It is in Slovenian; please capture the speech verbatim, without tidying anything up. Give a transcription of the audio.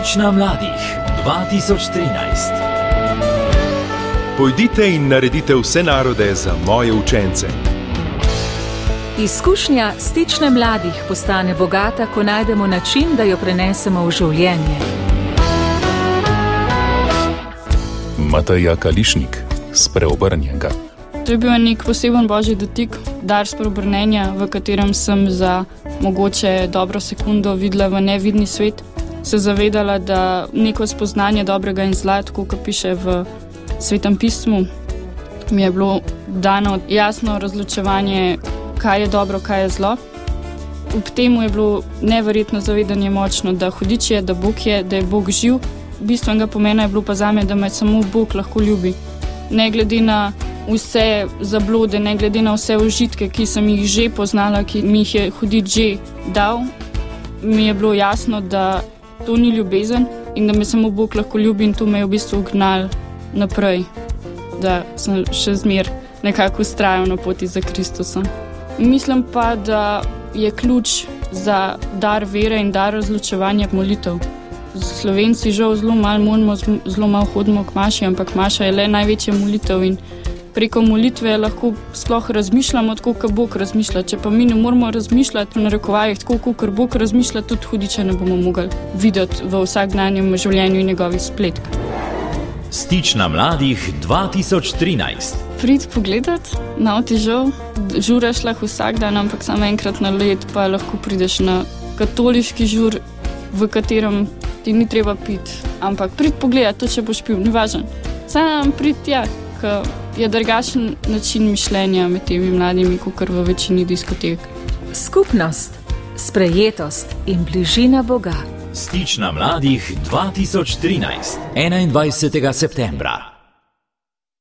Stična mladih dva tisoč trinajst. Pojdite in naredite vse narode za moje učence. Izkušnja Stične mladih postane bogata, ko najdemo način, da jo prenesemo v življenje. Matej Kališnik, Spreobrnjenega. To je bil nek poseben božji dotik, dar spreobrnenja, v katerem sem za mogoče dobro sekundo videla v nevidni svet, se zavedala, da neko spoznanje dobrega in zla, tako kot piše v Svetem pismu, mi je bilo dano jasno razločevanje, kaj je dobro, kaj je zlo. Ob temu je bilo neverjetno zavedanje močno, da hudič je, da Bog je, da je Bog živ. Bistvenega pomena je bilo pa zame, da me samo Bog lahko ljubi. Ne glede na vse zablode, ne glede na vse užitke, ki sem jih že poznala, ki mi jih je hudič že dal, mi je bilo jasno, da to ni ljubezen in da me samo Bog lahko ljubi, in to me je v bistvu gnal naprej, da sem še zmer nekako vztrajal na poti za Kristusom. Mislim pa, da je ključ za dar vere in dar razločevanja molitev. Slovenci žal zelo malo moramo, zelo malo hodimo k maši, ampak maša je le največja molitev in preko molitve lahko sploh razmišljamo tako, kot Bog razmišlja. Če pa mi ne moramo razmišljati v narekovajih tako, kot Bog razmišlja, tudi hudiča ne bomo mogli videti v vsakdanjem življenju in njegovih spletkah. Stična mladih dva tisoč trinajst. Prid pogledat, na otežav, žuraš lahko vsak dan, ampak samo enkrat na let pa lahko prideš na katoliški žur, v katerem ti ni treba piti, ampak prid pogledat, to če boš pil, ni važno. Sam prid tja, ker je drugačen način mišljenja med temi mladimi, kakor v večini diskotek. Skupnost, sprejetost in bližina Boga. Stična mladih dva tisoč trinajst. enaindvajsetega septembra.